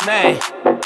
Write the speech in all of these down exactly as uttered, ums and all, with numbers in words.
Nej.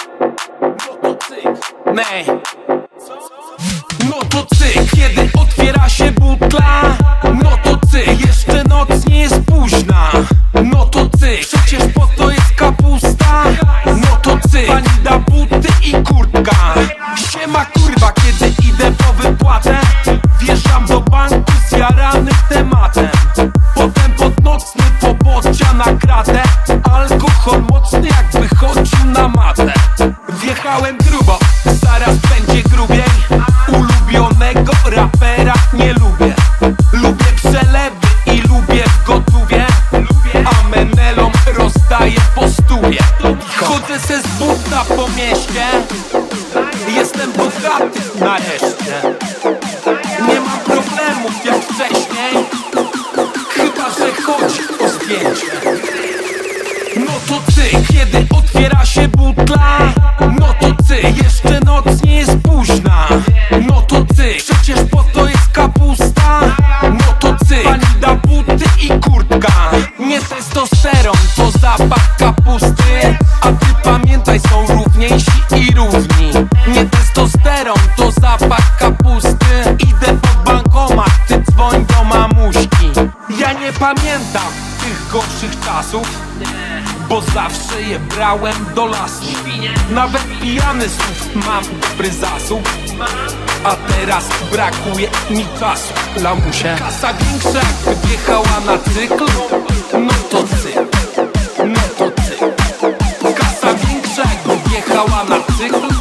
Nej. No to cyk, kiedy otwiera się butla. No to cyk, jeszcze noc nie jest późna. No to cyk, przecież po to jest kapusta. No to cyk, pani da buty i kurtka. Siema kurwa, kiedy idę po wypłatę, wjeżdżam do banku zjarany tematem. Potem pod nocny pobocia na kratę, alkohol mocny jakby chodził na matę. Wjechałem grubo, zaraz będzie grubiej. Ulubionego rapera nie lubię. Lubię przelewy i lubię w gotówie, a menelom rozdaję po stówie. Chodzę se z buta po mieście, jestem bogaty nareszcie. Nie mam problemów jak wcześniej, chyba że chodzi o zdjęcie. No to cyk, kiedy otwiera się butla. No to cyk, jeszcze noc nie jest późna. No to cyk, przecież po to jest kapusta. No to cyk, pani da buty i kurtka. Nie testosteron, to zapach kapusty. A ty pamiętaj, są równiejsi i równi. Nie testosteron, to zapach kapusty. Idę pod bankomat, ty dzwoń do mamuśki. Ja nie pamiętam tych gorszych czasów, bo zawsze je brałem do lasu. Nawet pijany słów mam dobry zasób, a teraz brakuje mi czasu. Lamusie, kasa większa jakby wjechała na cykl. No to cyk, no to cyk. Kasa większa jakby wjechała na cykl.